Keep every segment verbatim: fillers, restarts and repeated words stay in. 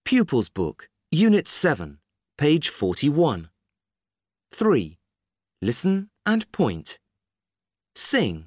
Pupils Book, Unit seven, page forty-one. three. Listen and point. Sing.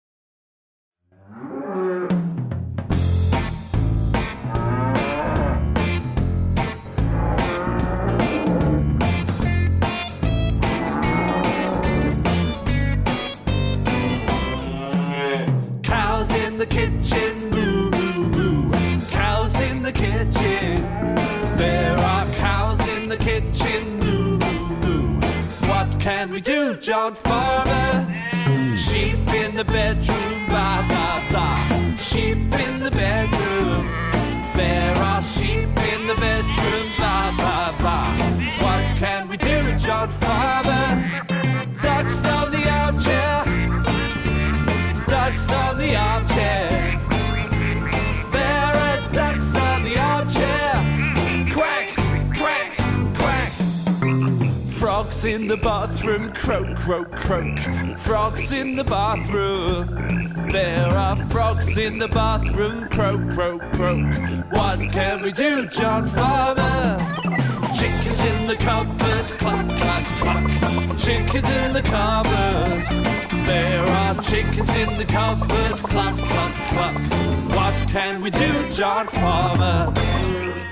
Cows in the kitchen, moo, moo, moo. Cows in the kitchen. There are cows in the kitchen, moo, moo, moo. What can we do, John Farmer? Sheep in the bedroom, blah, blah, blah. Sheep in the bedroom. There are sheep in the bedroom, blah, blah, blah. What can we do, John Farmer? Ducks on the armchair. Ducks on the armchair. There are ducks on the armchair. Quack, quack, quack. Frogs in the bathroom, croak, croak, croak. Frogs in the bathroom. There are frogs in the bathroom, croak, croak, croak. What can we do, John Farmer? Chickens in the cupboard, cluck, cluck, cluck. Chickens in the cupboard. There are chickens in the cupboard, cluck, cluck, cluck. What can we do, John Farmer?